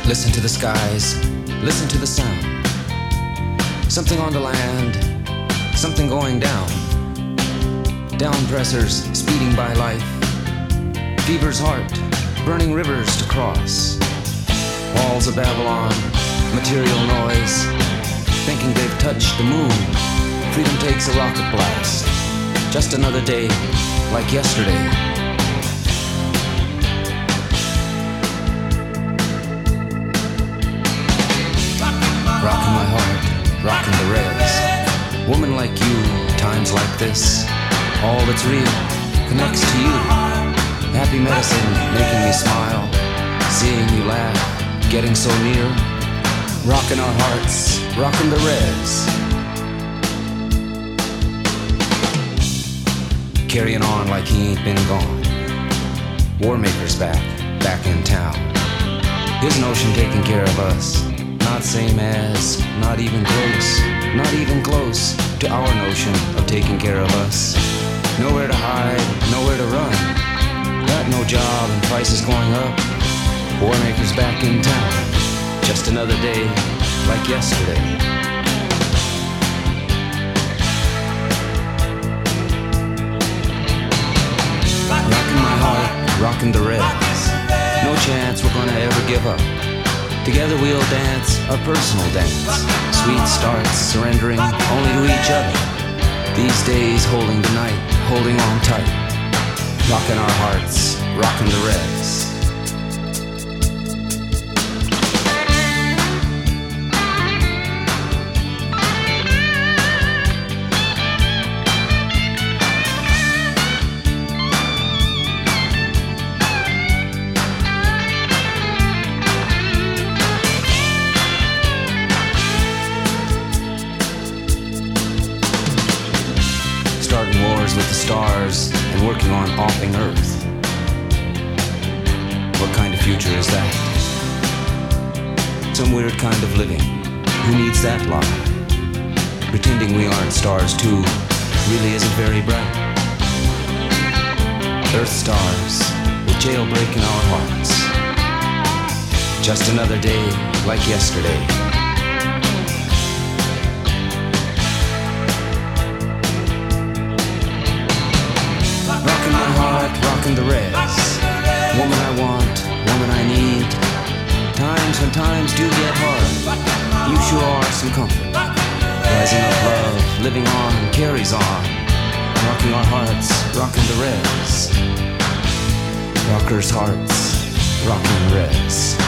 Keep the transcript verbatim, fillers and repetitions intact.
Listen to the skies, listen to the sound. Something on the land, something going down. Down pressers speeding by life. Fever's heart, burning rivers to cross. Walls of Babylon, material noise. Thinking they've touched the moon. Freedom takes a rocket blast. Just another day, like yesterday. Rocking my heart, rocking the rails. Woman like you, times like this. All that's real connects to you. Happy medicine, making me smile. Seeing you laugh, getting so near. Rocking our hearts, rocking the res. Carrying on like he ain't been gone. Warmaker's back, back in town. His notion taking care of us. Not same as, not even close, not even close to our notion of taking care of us. Nowhere to hide, nowhere to run. Got no job and prices going up. Warmaker's back in town. Just another day, like yesterday. Rocking my heart, rocking the reds. No chance we're gonna ever give up. Together we'll dance a personal dance. Sweet starts, surrendering only to each other. These days holding the night, holding on tight. Rocking our hearts, rocking the reds. Starting wars with the stars and working on offing Earth. What kind of future is that? Some weird kind of living. Who needs that lie? Pretending we aren't stars too really isn't very bright. Earth stars with jailbreak in our hearts. Just another day like yesterday. Rocking my heart, rocking the res. Woman I want, woman I need. Times when times do get hard, you sure are some comfort. Rising up love, living on, carries on. Rocking our hearts, rocking the res. Rockers' hearts, rocking the res.